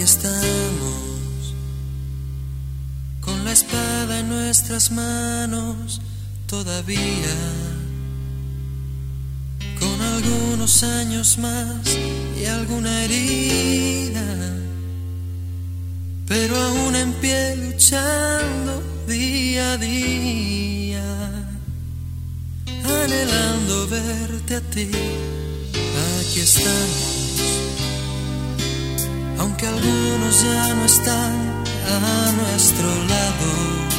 Aquí estamos, con la espada en nuestras manos todavía, con algunos años más y alguna herida, pero aún en pie luchando día a día, anhelando verte a ti. Aquí estamos, aunque algunos ya no están a nuestro lado.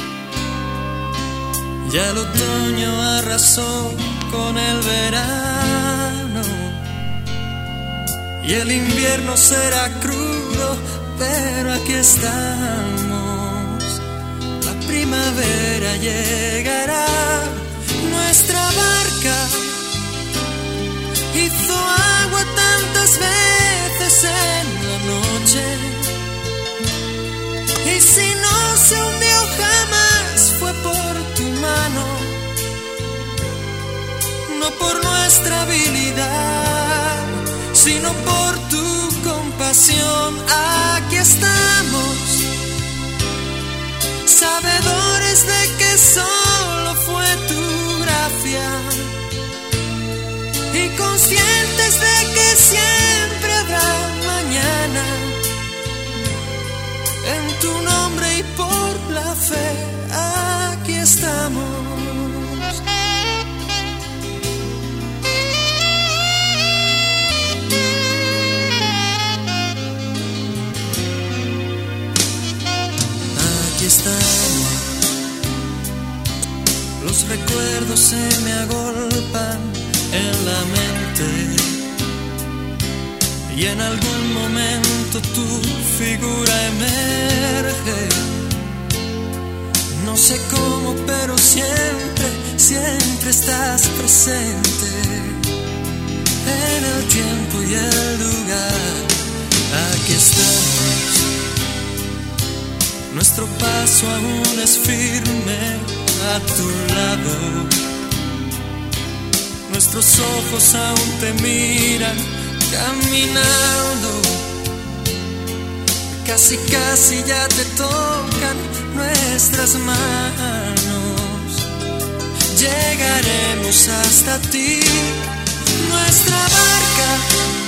Ya el otoño arrasó con el verano y el invierno será crudo, pero aquí estamos. La primavera llegará, nuestra barca hizo agua tantas veces en la noche, y si no se hundió jamás fue por tu mano, no por nuestra habilidad, sino por tu compasión. Aquí estamos, sabedores de que solo fue tu gracia, y conscientes de que siempre habrá mañana. En tu nombre y por la fe, aquí estamos. Aquí estamos. Los recuerdos se me agolpan en la mente, y en algún momento tu figura emerge. No sé cómo, pero siempre, siempre estás presente en el tiempo y el lugar. Aquí estamos, nuestro paso aún es firme a tu lado, nuestros ojos aún te miran caminando, casi casi ya te tocan nuestras manos. Llegaremos hasta ti, nuestra barca